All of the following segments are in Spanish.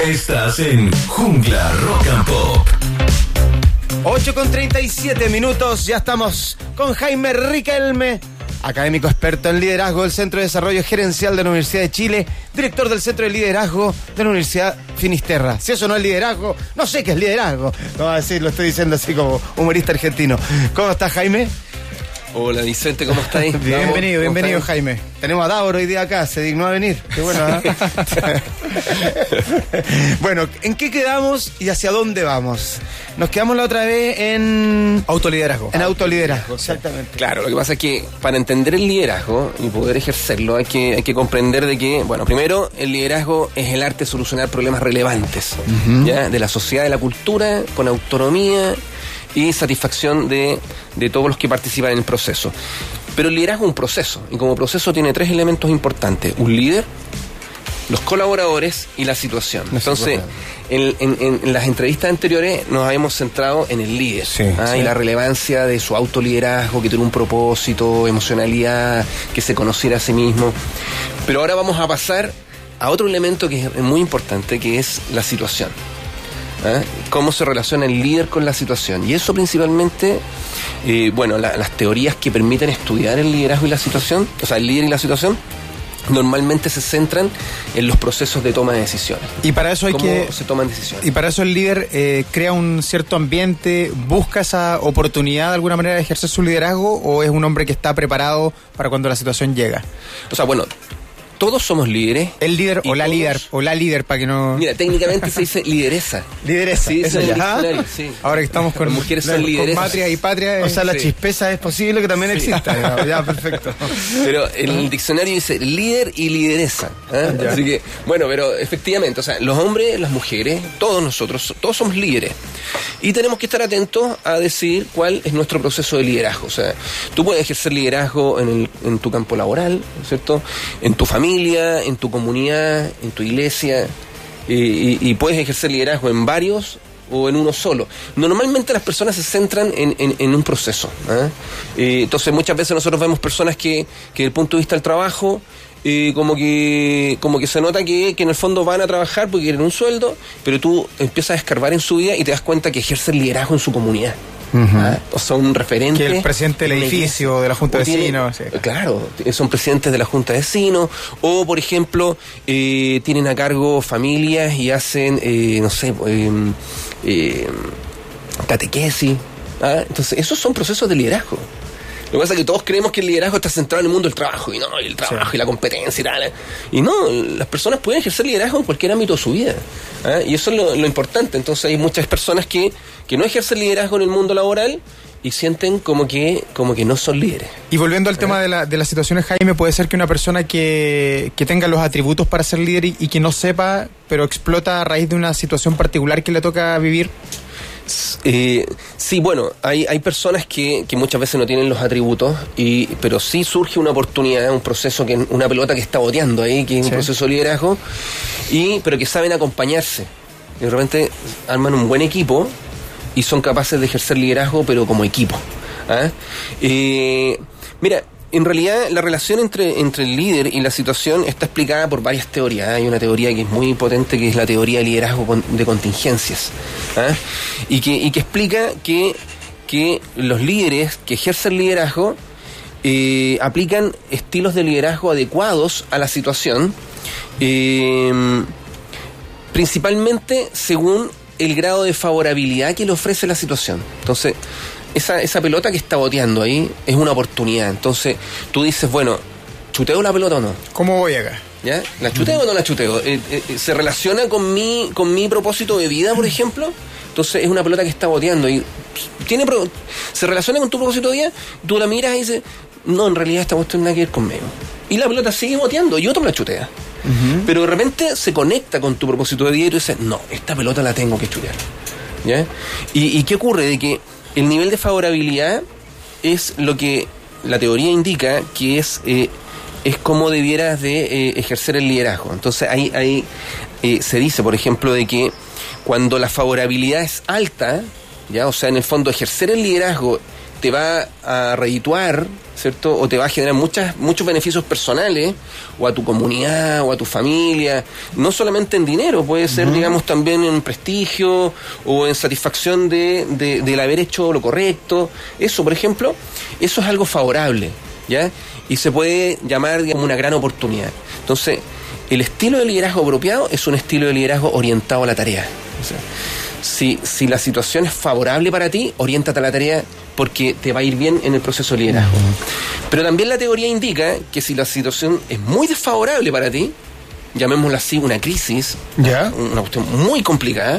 Estás en Jungla Rock and Pop. 8:37, ya estamos con Jaime Riquelme, académico experto en liderazgo del Centro de Desarrollo Gerencial de la Universidad de Chile, director del Centro de Liderazgo de la Universidad Finisterra. Si eso no es liderazgo, no sé qué es liderazgo. No, así lo estoy diciendo así como humorista argentino. ¿Cómo estás, Jaime? Hola Vicente, ¿cómo estáis? Bienvenido Jaime. Tenemos a Davor hoy día acá, se dignó a venir. Qué bueno, ¿eh? Bueno, ¿en qué quedamos y hacia dónde vamos? Nos quedamos la otra vez en... Autoliderazgo. En autoliderazgo, exactamente. Claro, lo que pasa es que para entender el liderazgo y poder ejercerlo hay que comprender de que, bueno, primero el liderazgo es el arte de solucionar problemas relevantes, ¿ya? De la sociedad, de la cultura, con autonomía y satisfacción de todos los que participan en el proceso. Pero el liderazgo es un proceso, y como proceso tiene 3 elementos importantes: un líder, los colaboradores y la situación. Entonces, en las entrevistas anteriores nos habíamos centrado en el líder, y la relevancia de su autoliderazgo, que tiene un propósito, emocionalidad, que se conociera a sí mismo. Pero ahora vamos a pasar a otro elemento que es muy importante, que es la situación. Cómo se relaciona el líder con la situación. Y eso principalmente, las teorías que permiten estudiar el liderazgo y la situación, o sea, el líder y la situación, normalmente se centran en los procesos de toma de decisiones. Y para eso ¿Cómo se toman decisiones? Y para eso el líder crea un cierto ambiente, busca esa oportunidad de alguna manera de ejercer su liderazgo, o es un hombre que está preparado para cuando la situación llega. O sea, bueno, todos somos líderes. El líder o la líder, para que no... Mira, técnicamente se dice lideresa. Lideresa. Sí, eso es sí. Ahora que estamos con mujeres son lideresas. Con matria y patria. O sea, la chispeza es posible que también exista. Ya, perfecto. Pero en el diccionario dice líder y lideresa. Así que, bueno, pero efectivamente, o sea, los hombres, las mujeres, todos nosotros, todos somos líderes. Y tenemos que estar atentos a decidir cuál es nuestro proceso de liderazgo. O sea, tú puedes ejercer liderazgo en tu campo laboral, ¿cierto? En tu familia, en tu comunidad, en tu iglesia, y puedes ejercer liderazgo en varios o en uno solo. Normalmente las personas se centran en un proceso, entonces muchas veces nosotros vemos personas que desde el punto de vista del trabajo, como que se nota que en el fondo van a trabajar porque quieren un sueldo, pero tú empiezas a escarbar en su vida y te das cuenta que ejercen liderazgo en su comunidad. O son referentes. Que el presidente del edificio, de la Junta de Vecinos. Claro, son presidentes de la Junta de Vecinos. O, por ejemplo, tienen a cargo familias y hacen, catequesis. Entonces, esos son procesos de liderazgo. Lo que pasa es que todos creemos que el liderazgo está centrado en el mundo del trabajo, y no, y el trabajo y la competencia y tal. Y no, las personas pueden ejercer liderazgo en cualquier ámbito de su vida. Y eso es lo importante. Entonces hay muchas personas que no ejercen liderazgo en el mundo laboral y sienten como que no son líderes. Y volviendo al tema de las situaciones, Jaime, puede ser que una persona que tenga los atributos para ser líder y que no sepa, pero explota a raíz de una situación particular que le toca vivir. Sí, bueno, hay personas que muchas veces no tienen los atributos, pero sí surge una oportunidad, un proceso, una pelota que está boteando ahí, que es un proceso de liderazgo, pero que saben acompañarse. Y de repente arman un buen equipo y son capaces de ejercer liderazgo, pero como equipo. Mira, en realidad la relación entre el líder y la situación está explicada por varias teorías. Hay una teoría que es muy potente, que es la teoría de liderazgo de contingencias, y que explica que los líderes que ejercen liderazgo aplican estilos de liderazgo adecuados a la situación, principalmente según el grado de favorabilidad que le ofrece la situación. Entonces, esa pelota que está boteando ahí es una oportunidad. Entonces, tú dices, bueno, ¿chuteo la pelota o no? ¿Cómo voy acá? ¿Ya? ¿La chuteo o no la chuteo? ¿Se relaciona con mi propósito de vida, por ejemplo? Entonces, es una pelota que está boteando y se relaciona con tu propósito de vida. Tú la miras y dices, no, en realidad esta cuestión no tiene nada que ver conmigo. Y la pelota sigue boteando y otro la chutea. Pero de repente se conecta con tu propósito de vida y tú dices, no, esta pelota la tengo que chutear. ¿Ya? ¿Y qué ocurre? De que el nivel de favorabilidad es lo que la teoría indica que es cómo debieras de ejercer el liderazgo. Entonces ahí se dice, por ejemplo, de que cuando la favorabilidad es alta, ¿ya? O sea, en el fondo ejercer el liderazgo te va a redituar, ¿cierto? O te va a generar muchos beneficios personales, o a tu comunidad, o a tu familia, no solamente en dinero, puede ser, digamos, también en prestigio, o en satisfacción del haber hecho lo correcto. Eso, por ejemplo, eso es algo favorable, ¿ya? Y se puede llamar, digamos, una gran oportunidad. Entonces, el estilo de liderazgo apropiado es un estilo de liderazgo orientado a la tarea. O sea, si la situación es favorable para ti, oriéntate a la tarea porque te va a ir bien en el proceso de liderazgo. Pero también la teoría indica que si la situación es muy desfavorable para ti, llamémosla así, una crisis, una cuestión muy complicada,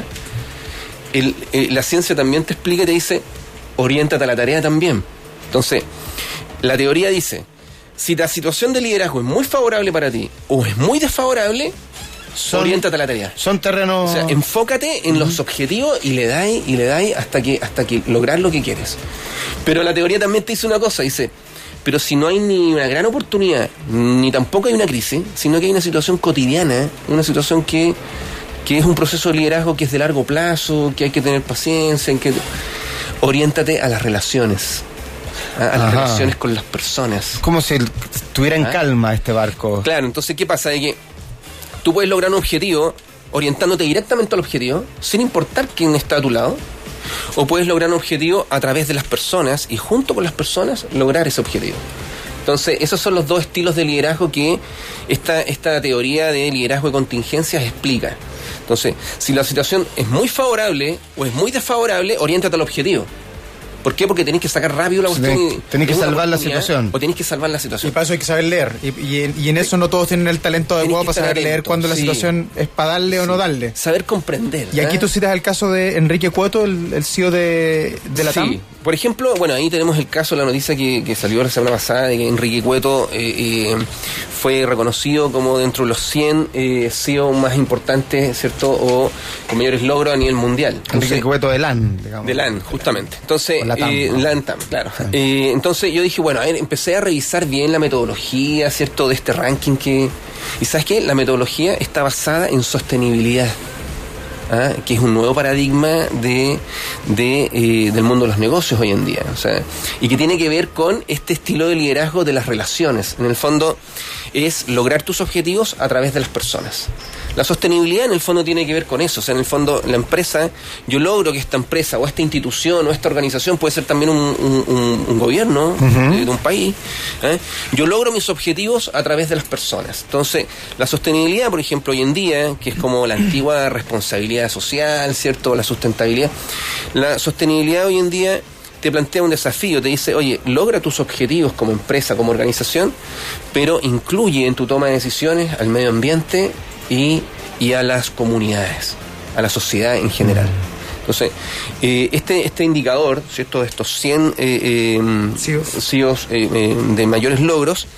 la ciencia también te explica y te dice, oriéntate a la tarea también. Entonces, la teoría dice, si la situación de liderazgo es muy favorable para ti o es muy desfavorable, oriéntate a la tarea. Son terrenos... O sea, enfócate en los objetivos y le dais hasta que lograr lo que quieres. Pero la teoría también te dice una cosa, dice, pero si no hay ni una gran oportunidad, ni tampoco hay una crisis, sino que hay una situación cotidiana, una situación que es un proceso de liderazgo que es de largo plazo, que hay que tener paciencia, oriéntate a las relaciones. A las relaciones con las personas. Como si estuviera en calma este barco. Claro, entonces, ¿qué pasa? De que tú puedes lograr un objetivo orientándote directamente al objetivo, sin importar quién está a tu lado, o puedes lograr un objetivo a través de las personas y junto con las personas lograr ese objetivo. Entonces, esos son los dos estilos de liderazgo que esta teoría de liderazgo de contingencias explica. Entonces, si la situación es muy favorable o es muy desfavorable, oriéntate al objetivo. ¿Por qué? Porque tenés que sacar rápido la cuestión. Tenés que salvar la situación. O tenés que salvar la situación. Y para eso hay que saber leer. Y en eso no todos tienen el talento adecuado para saber leer cuando la situación es para darle o no darle. Saber comprender. Y aquí tú citas el caso de Enrique Cueto, el CEO de la TAM. Sí. Por ejemplo, bueno, ahí tenemos el caso, la noticia que salió la semana pasada de que Enrique Cueto fue reconocido como dentro de los 100 CEO más importantes, ¿cierto? O con mayores logros a nivel mundial. Entonces, Enrique Cueto de LAN, digamos. De LAN, justamente. Entonces, la TAM, TAM, claro. Entonces yo dije, bueno, a ver, empecé a revisar bien la metodología, ¿cierto? De este ranking que... Y ¿sabes qué? La metodología está basada en sostenibilidad. Que es un nuevo paradigma del mundo de los negocios hoy en día, o sea, y que tiene que ver con este estilo de liderazgo de las relaciones. En el fondo es lograr tus objetivos a través de las personas. La sostenibilidad en el fondo tiene que ver con eso, o sea, en el fondo la empresa, yo logro que esta empresa o esta institución o esta organización, puede ser también un gobierno de un país, yo logro mis objetivos a través de las personas. Entonces, la sostenibilidad, por ejemplo, hoy en día, que es como la antigua responsabilidad social, ¿cierto? La sustentabilidad. La sostenibilidad hoy en día te plantea un desafío, te dice, oye, logra tus objetivos como empresa, como organización, pero incluye en tu toma de decisiones al medio ambiente y a las comunidades, a la sociedad en general. Entonces, este indicador, ¿cierto? De estos 100 CEOs de mayores logros,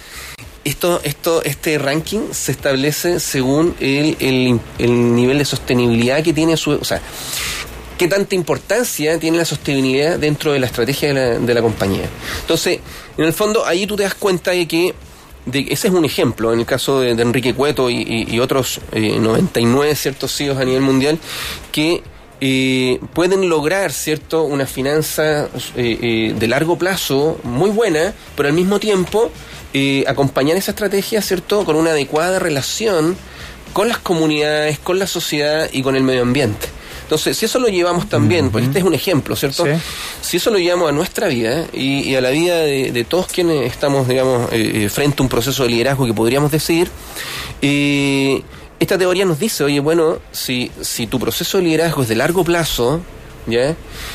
este ranking se establece según el nivel de sostenibilidad que tiene o sea, qué tanta importancia tiene la sostenibilidad dentro de la estrategia de la compañía. Entonces, en el fondo, ahí tú te das cuenta de que ese es un ejemplo, en el caso de Enrique Cueto y otros 99 ciertos CEOs a nivel mundial, que pueden lograr, ¿cierto?, una finanza de largo plazo muy buena, pero al mismo tiempo acompañar esa estrategia, ¿cierto?, con una adecuada relación con las comunidades, con la sociedad y con el medio ambiente. Entonces, si eso lo llevamos también, pues este es un ejemplo, ¿cierto? Sí. Si eso lo llevamos a nuestra vida y a la vida de todos quienes estamos, digamos, frente a un proceso de liderazgo que podríamos decidir, esta teoría nos dice, oye, bueno, si tu proceso de liderazgo es de largo plazo, ¿ya?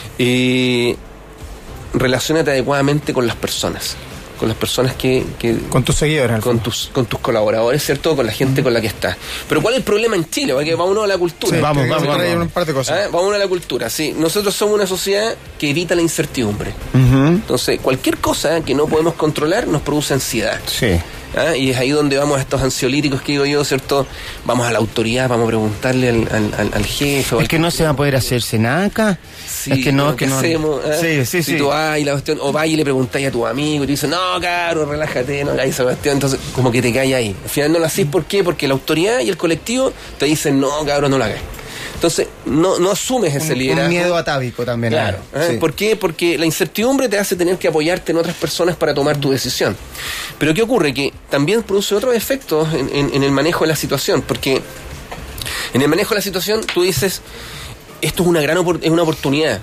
Relaciónate adecuadamente con las personas. Con las personas que con tus seguidores, con tus colaboradores, ¿cierto? Con la gente con la que estás. Pero ¿cuál es el problema en Chile? Porque vámonos a la cultura. Sí, vamos. Un par de cosas. Vámonos a la cultura. Sí, nosotros somos una sociedad que evita la incertidumbre. Entonces, cualquier cosa que no podemos controlar nos produce ansiedad. Sí. Y es ahí donde vamos a estos ansiolíticos que digo yo, ¿cierto? Vamos a la autoridad, vamos a preguntarle al jefe. Es que no se va a poder hacerse nada acá. Sí, es que no, ¿qué hacemos? Sí. Si tú vas y la cuestión, o vas y le preguntáis a tu amigo y te dice, no, caro, relájate, no hagáis esa cuestión. Entonces, como que te caes ahí. Al final no lo hacís, ¿por qué? Porque la autoridad y el colectivo te dicen, no, cabrón, no lo hagáis. Entonces, no asumes ese liderazgo. Un miedo atávico también. Claro. Sí. ¿Por qué? Porque la incertidumbre te hace tener que apoyarte en otras personas para tomar tu decisión. Pero ¿qué ocurre? Que también produce otros efectos en el manejo de la situación, porque en el manejo de la situación tú dices, esto es una oportunidad,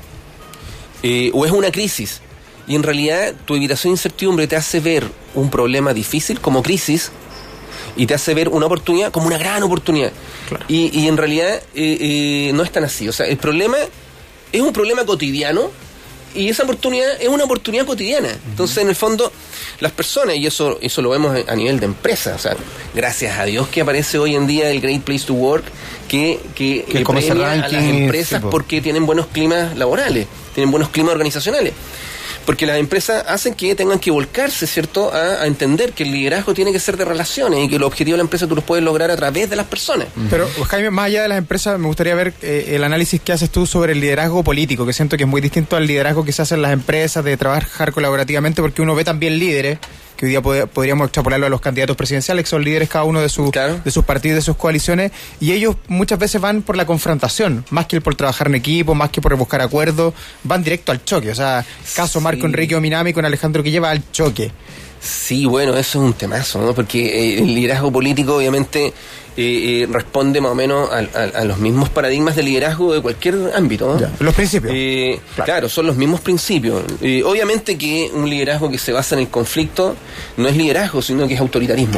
o es una crisis, y en realidad tu evitación de incertidumbre te hace ver un problema difícil como crisis, y te hace ver una oportunidad como una gran oportunidad. Claro. Y en realidad no es tan así. O sea, el problema es un problema cotidiano, y esa oportunidad es una oportunidad cotidiana. Entonces, en el fondo, las personas, y eso lo vemos a nivel de empresa, o sea, gracias a Dios que aparece hoy en día el Great Place to Work, que premia a las empresas porque tienen buenos climas laborales, tienen buenos climas organizacionales. Porque las empresas hacen que tengan que volcarse, ¿cierto?, a entender que el liderazgo tiene que ser de relaciones y que los objetivos de la empresa tú los puedes lograr a través de las personas. Pero, Jaime, más allá de las empresas, me gustaría ver el análisis que haces tú sobre el liderazgo político, que siento que es muy distinto al liderazgo que se hace en las empresas, de trabajar colaborativamente, porque uno ve también líderes, que hoy día podríamos extrapolarlo a los candidatos presidenciales, que son líderes cada uno de sus partidos, de sus coaliciones, y ellos muchas veces van por la confrontación, más que por trabajar en equipo, más que por buscar acuerdos, van directo al choque. O sea, caso Marco Enrique Ominami con Alejandro Quille va al choque. Sí, bueno, eso es un temazo, ¿no? Porque el liderazgo político obviamente responde más o menos a los mismos paradigmas de liderazgo de cualquier ámbito, ¿no? Ya, los principios. Claro, son los mismos principios. Obviamente que un liderazgo que se basa en el conflicto no es liderazgo, sino que es autoritarismo.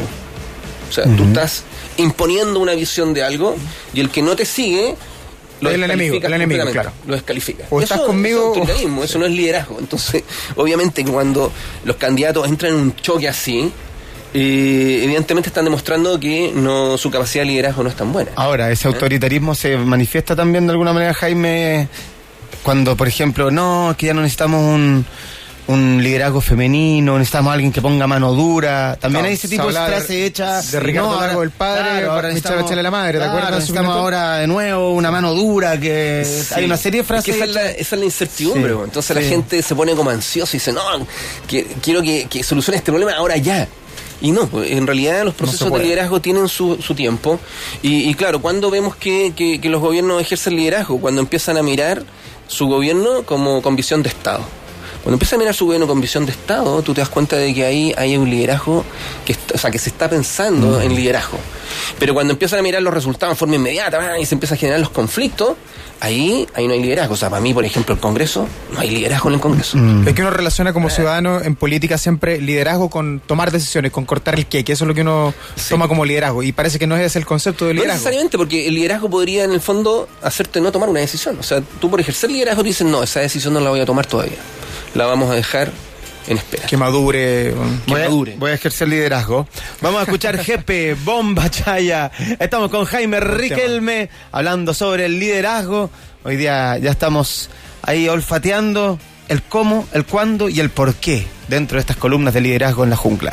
O sea, tú estás imponiendo una visión de algo y el que no te sigue el enemigo, claro. Lo descalifica. O estás conmigo. Eso es autoritarismo, eso no es liderazgo. Entonces, obviamente, cuando los candidatos entran en un choque así, evidentemente están demostrando que su capacidad de liderazgo no es tan buena. Ahora, ese autoritarismo se manifiesta también de alguna manera, Jaime, cuando, por ejemplo, que ya no necesitamos un liderazgo femenino, necesitamos a alguien que ponga mano dura. También hay ese tipo de frases hechas de Ricardo Lago, el padre, ahora necesitamos echarle la madre, ¿te acuerdas? Necesitamos ahora de nuevo una mano dura, que hay una serie de frases. Esa es la incertidumbre, entonces la gente se pone como ansiosa y dice, quiero que solucione este problema ahora ya. Y no, en realidad los procesos de liderazgo tienen su tiempo. Y claro, cuando vemos que los gobiernos ejercen liderazgo, cuando empiezan a mirar su gobierno con visión de Estado. Cuando empiezas a mirar su gobierno con visión de Estado, tú te das cuenta de que ahí hay un liderazgo que se está pensando en liderazgo. Pero cuando empiezan a mirar los resultados en forma inmediata y se empiezan a generar los conflictos, ahí no hay liderazgo. O sea, para mí, por ejemplo, el Congreso, no hay liderazgo en el Congreso. Es que uno relaciona como ciudadano en política siempre liderazgo con tomar decisiones, con cortar el queque. Eso es lo que uno toma como liderazgo. Y parece que no es el concepto de liderazgo. No necesariamente, porque el liderazgo podría, en el fondo, hacerte no tomar una decisión. O sea, tú por ejercer liderazgo te dices, no, esa decisión no la voy a tomar todavía. La vamos a dejar en espera. Que madure. Voy a ejercer liderazgo. Vamos a escuchar Jepe, Bomba Chaya. Estamos con Jaime Riquelme hablando sobre el liderazgo. Hoy día ya estamos ahí olfateando el cómo, el cuándo y el por qué dentro de estas columnas de liderazgo en la jungla.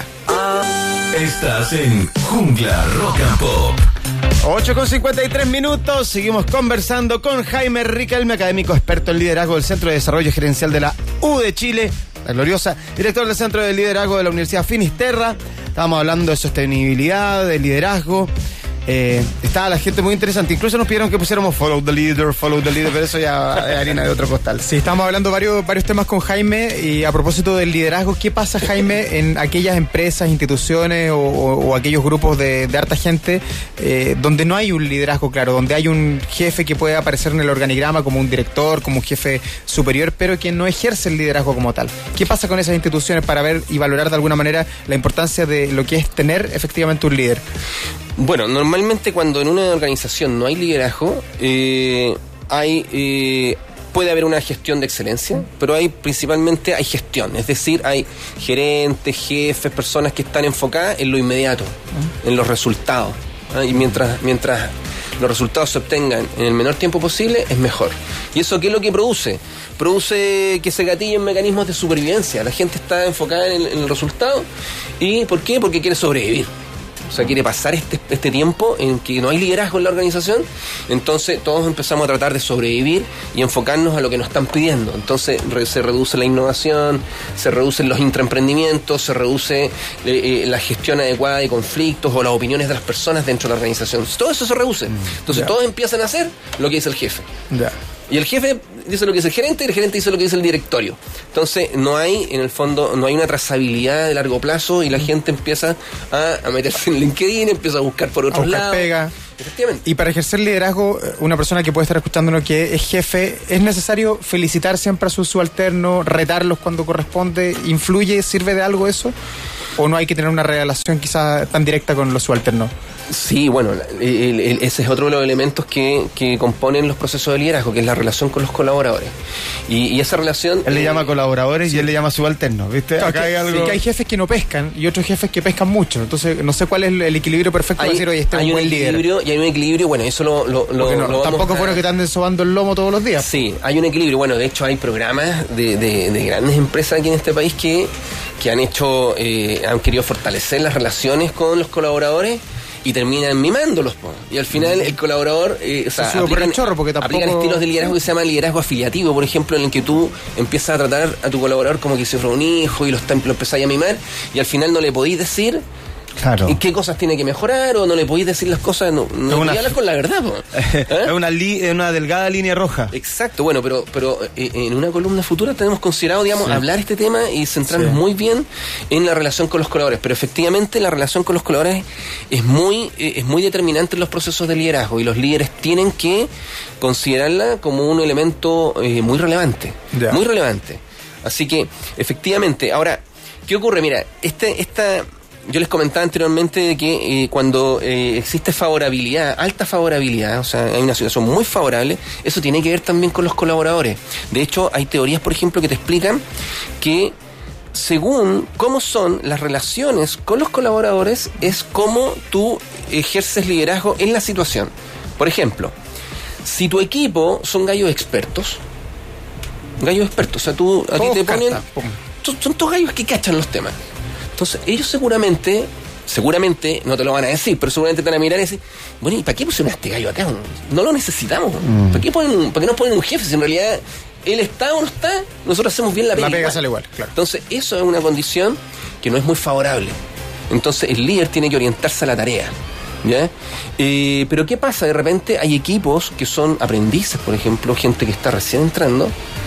Estás en Jungla Rock and Pop. 8:53, seguimos conversando con Jaime Riquelme, académico experto en liderazgo del Centro de Desarrollo Gerencial de la U de Chile, la gloriosa, director del Centro de Liderazgo de la Universidad Finisterra. Estábamos hablando de sostenibilidad, de liderazgo. Estaba la gente muy interesante, incluso nos pidieron que pusiéramos follow the leader, pero eso ya es harina de otro costal. Sí, estamos hablando varios temas con Jaime, y a propósito del liderazgo, ¿qué pasa, Jaime, en aquellas empresas, instituciones o aquellos grupos de harta gente donde no hay un liderazgo claro, donde hay un jefe que puede aparecer en el organigrama como un director, como un jefe superior, pero que no ejerce el liderazgo como tal? ¿Qué pasa con esas instituciones para ver y valorar de alguna manera la importancia de lo que es tener efectivamente un líder? Bueno, normalmente cuando en una organización no hay liderazgo, puede haber una gestión de excelencia, pero principalmente hay gestión, es decir, hay gerentes, jefes, personas que están enfocadas en lo inmediato, en los resultados, y mientras los resultados se obtengan en el menor tiempo posible, es mejor. ¿Y eso qué es lo que produce? Produce que se gatillen mecanismos de supervivencia. La gente está enfocada en el resultado. ¿Y por qué? Porque quiere sobrevivir. O sea, quiere pasar este tiempo en que no hay liderazgo en la organización. Entonces todos empezamos a tratar de sobrevivir y enfocarnos a lo que nos están pidiendo. Entonces se reduce la innovación, se reducen los intraemprendimientos, se reduce la gestión adecuada de conflictos o las opiniones de las personas dentro de la organización. Todo eso se reduce. Entonces todos empiezan a hacer lo que dice el jefe. Y el jefe dice lo que dice el gerente y el gerente dice lo que dice el directorio. Entonces no hay, en el fondo, no hay una trazabilidad de largo plazo y la gente empieza a meterse en LinkedIn, empieza a buscar por otros lados. Pega. Efectivamente. Y para ejercer liderazgo, una persona que puede estar escuchándonos que es jefe, ¿es necesario felicitar siempre a su subalterno, retarlos cuando corresponde? ¿Influye, sirve de algo eso? ¿O no hay que tener una relación quizás tan directa con los subalternos? Sí, bueno, ese es otro de los elementos que componen los procesos de liderazgo, que es la relación con los colaboradores. Y esa relación... Él le llama colaboradores y él le llama subalternos, ¿viste? Claro, acá hay algo... Sí, que hay jefes que no pescan y otros jefes que pescan mucho. Entonces, no sé cuál es el equilibrio perfecto para decir, oye, este es un buen líder. Y hay un equilibrio, bueno, eso lo tampoco fueron que te anden sobando el lomo todos los días. Sí, hay un equilibrio. Bueno, de hecho hay programas de grandes empresas aquí en este país que han querido fortalecer las relaciones con los colaboradores y terminan mimándolos, po. Y al final el colaborador aplican estilos de liderazgo que se llama liderazgo afiliativo, por ejemplo, en el que tú empiezas a tratar a tu colaborador como que si fuera un hijo y lo empezáis a mimar y al final no le podéis decir qué cosas tiene que mejorar o no le podéis decir las cosas, no hablar con la verdad, po. Es una delgada línea roja. Exacto, bueno, pero en una columna futura tenemos considerado, hablar este tema y centrarnos muy bien en la relación con los colaboradores, pero efectivamente la relación con los colaboradores es muy determinante en los procesos de liderazgo y los líderes tienen que considerarla como un elemento muy relevante, muy relevante. Así que, efectivamente, ahora, ¿qué ocurre? Mira, yo les comentaba anteriormente de que cuando existe favorabilidad, alta favorabilidad, o sea, hay una situación muy favorable, eso tiene que ver también con los colaboradores. De hecho, hay teorías, por ejemplo, que te explican que según cómo son las relaciones con los colaboradores, es cómo tú ejerces liderazgo en la situación. Por ejemplo, si tu equipo son gallos expertos, o sea, a ti te ponen... Son todos gallos que cachan los temas. Entonces, ellos seguramente, no te lo van a decir, pero seguramente te van a mirar y decir, bueno, ¿y para qué pusieron a este gallo acá? No lo necesitamos. ¿Para qué nos ponen un jefe si en realidad él está o no está? Nosotros hacemos bien la pega. La pega sale igual, claro. Entonces, eso es una condición que no es muy favorable. Entonces, el líder tiene que orientarse a la tarea. ¿Ya? Pero ¿qué pasa? De repente hay equipos que son aprendices, por ejemplo, gente que está recién entrando,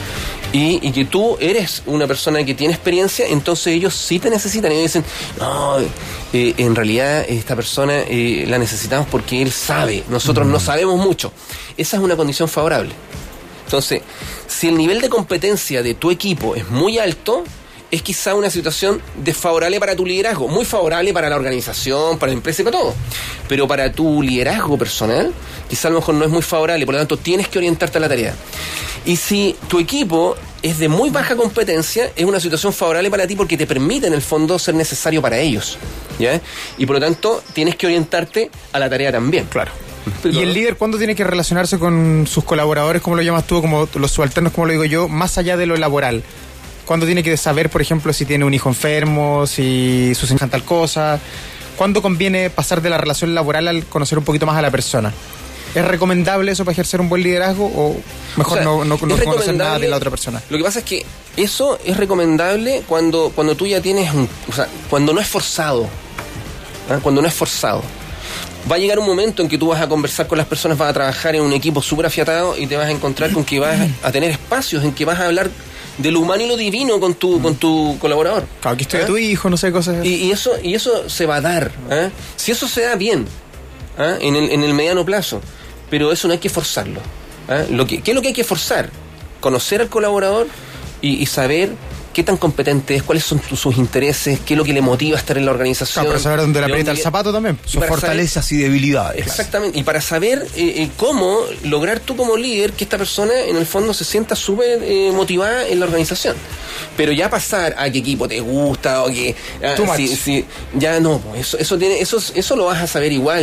y que tú eres una persona que tiene experiencia, entonces ellos sí te necesitan. Ellos dicen, no, en realidad esta persona la necesitamos porque él sabe, nosotros no sabemos mucho. Esa es una condición favorable. Entonces, si el nivel de competencia de tu equipo es muy alto, es quizá una situación desfavorable para tu liderazgo, muy favorable para la organización, para la empresa y para todo. Pero para tu liderazgo personal, quizá a lo mejor no es muy favorable, por lo tanto tienes que orientarte a la tarea. Y si tu equipo es de muy baja competencia, es una situación favorable para ti porque te permite en el fondo ser necesario para ellos, ¿ya? Y por lo tanto tienes que orientarte a la tarea también. Claro. ¿Y el líder cuándo tiene que relacionarse con sus colaboradores, como lo llamas tú, como los subalternos, como lo digo yo, más allá de lo laboral? ¿Cuándo tiene que saber, por ejemplo, si tiene un hijo enfermo, si sus hijos tal cosa? ¿Cuándo conviene pasar de la relación laboral al conocer un poquito más a la persona? ¿Es recomendable eso para ejercer un buen liderazgo o mejor no conocer nada de la otra persona? Lo que pasa es que eso es recomendable cuando tú ya tienes cuando no es forzado. ¿eh? Cuando no es forzado. Va a llegar un momento en que tú vas a conversar con las personas, vas a trabajar en un equipo súper afiatado y te vas a encontrar con que vas a tener espacios en que vas a hablar de lo humano y lo divino con tu colaborador. Claro, aquí estoy a tu hijo, no sé, cosas. Y eso se va a dar. Si eso se da bien, en el mediano plazo, pero eso no hay que forzarlo. ¿Qué es lo que hay que forzar? Conocer al colaborador y saber qué tan competente es, cuáles son sus intereses, qué es lo que le motiva a estar en la organización. Para saber dónde le aprieta el zapato también, sus fortalezas y debilidades. Exactamente, y para saber cómo lograr tú como líder que esta persona en el fondo se sienta súper motivada en la organización. Pero ya pasar a qué equipo te gusta o que... ya no, eso lo vas a saber igual.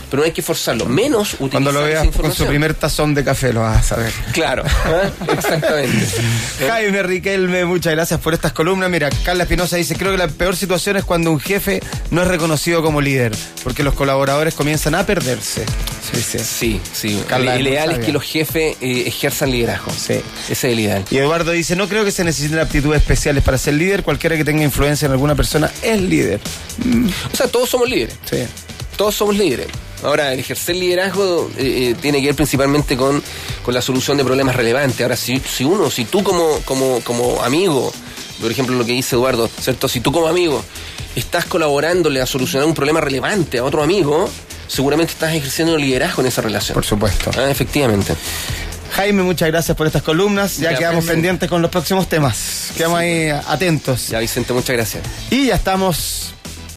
pero no hay que forzarlo. Menos utilizar Cuando lo veas esa con su información. primer tazón de café lo vas a saber. Claro, exactamente. Jaime Riquelme, muchas gracias por estas columnas. Mira, Carla Espinosa dice, creo que la peor situación es cuando un jefe no es reconocido como líder, porque los colaboradores comienzan a perderse. Sí. Carla, el ideal muy es sabia. que los jefes ejerzan liderazgo. Sí. Ese es el ideal. Y Eduardo dice, no creo que se necesiten aptitudes especiales para ser líder, cualquiera que tenga influencia en alguna persona es líder. O sea, todos somos líderes. Sí. Todos somos líderes. Ahora, el ejercer liderazgo tiene que ver principalmente con la solución de problemas relevantes. Ahora, si tú como amigo, por ejemplo lo que dice Eduardo, ¿cierto? Si tú como amigo estás colaborándole a solucionar un problema relevante a otro amigo, seguramente estás ejerciendo liderazgo en esa relación. Por supuesto. Efectivamente. Jaime, muchas gracias por estas columnas. Ya Ya, quedamos Jaime. pendientes con los próximos temas. Quedamos ahí atentos. Ya, Vicente, muchas gracias. Y ya estamos